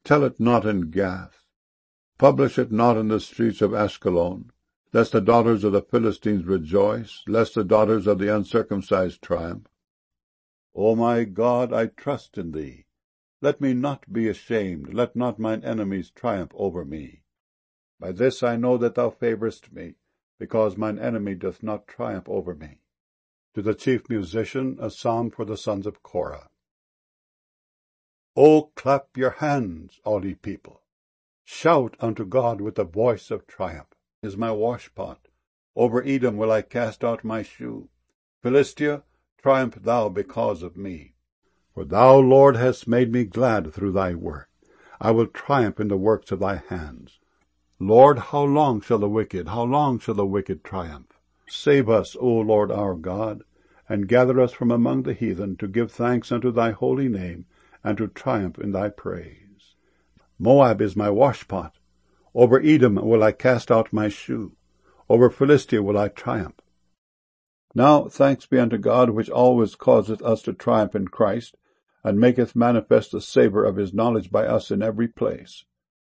Tell it not in Gath. Publish it not in the streets of Ashkelon, lest the daughters of the Philistines rejoice, lest the daughters of the uncircumcised triumph. O my God, I trust in thee. Let me not be ashamed, let not mine enemies triumph over me. By this I know that thou favourest me, because mine enemy doth not triumph over me. To the chief musician, a psalm for the sons of Korah. O clap your hands, all ye people. Shout unto God with the voice of triumph. Is my washpot. Over Edom will I cast out my shoe. Philistia, triumph thou because of me. For thou, Lord, hast made me glad through thy work. I will triumph in the works of thy hands. Lord, how long shall the wicked triumph? Save us, O Lord our God, and gather us from among the heathen, to give thanks unto thy holy name, and to triumph in thy praise. Moab is my washpot. Over Edom will I cast out my shoe. Over Philistia will I triumph. Now thanks be unto God, which always causeth us to triumph in Christ, and maketh manifest the savour of his knowledge by us in every place.